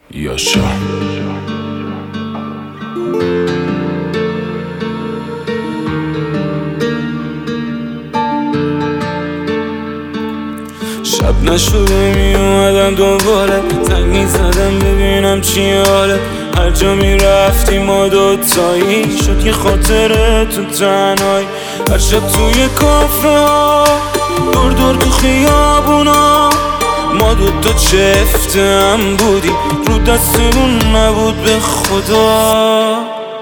یاشا شب نشده می اومدم دوباره زنگ می زدم ببینم چی حاله. هر جا می رفتی ما دوتایی شد یه خاطره تو تنهایی. هر شب توی کافه ها دور دور تو خیابونا ما دوتا چفته هم بودی رو دستمون نبود به خدا.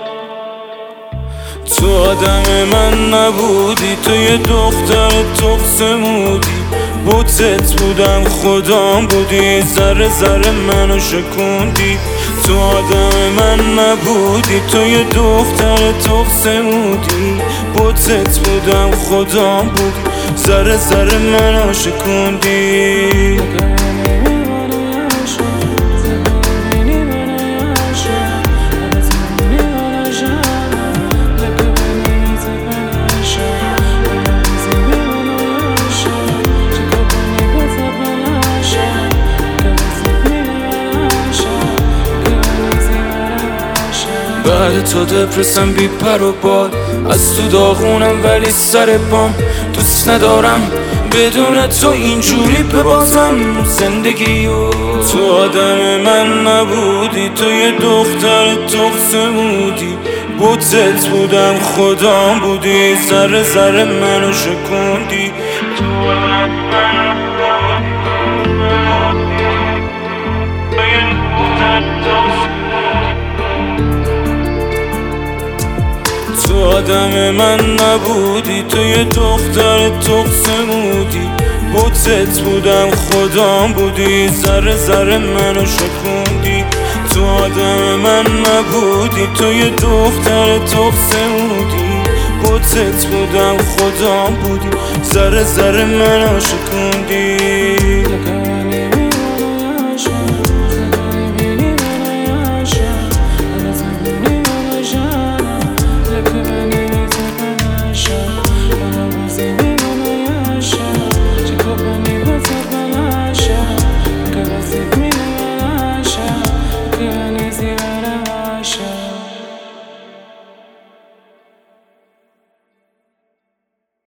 تو آدم من نبودی تو یه دختر تخسمودی بوتت بودم خدام بودی ذره ذره منو شکوندی. تو آدم من نبودی تو یه دختر تخسمودی بوتت بودم خدام بودی ذره ذره منو شکوندی. بعد تو دپرسم بی پر و بال از تو داغونم ولی سر پام دوست ندارم بدون تو اینجوری ببازم زندگیو. تو آدم من نبودی تو یه دختر تخسمودی بوتت بودم خدام بودی ذره ذره منو شکوندی. تو آدم من تو آدم من نبودی تو یه دختر تخسمودی بوتت بودم خدام بودی ذره ذره منو شکوندی. تو آدم من نبودی تو یه دختر تخسمودی بوتت بودم خدام بودی ذره ذره منو شکوندی.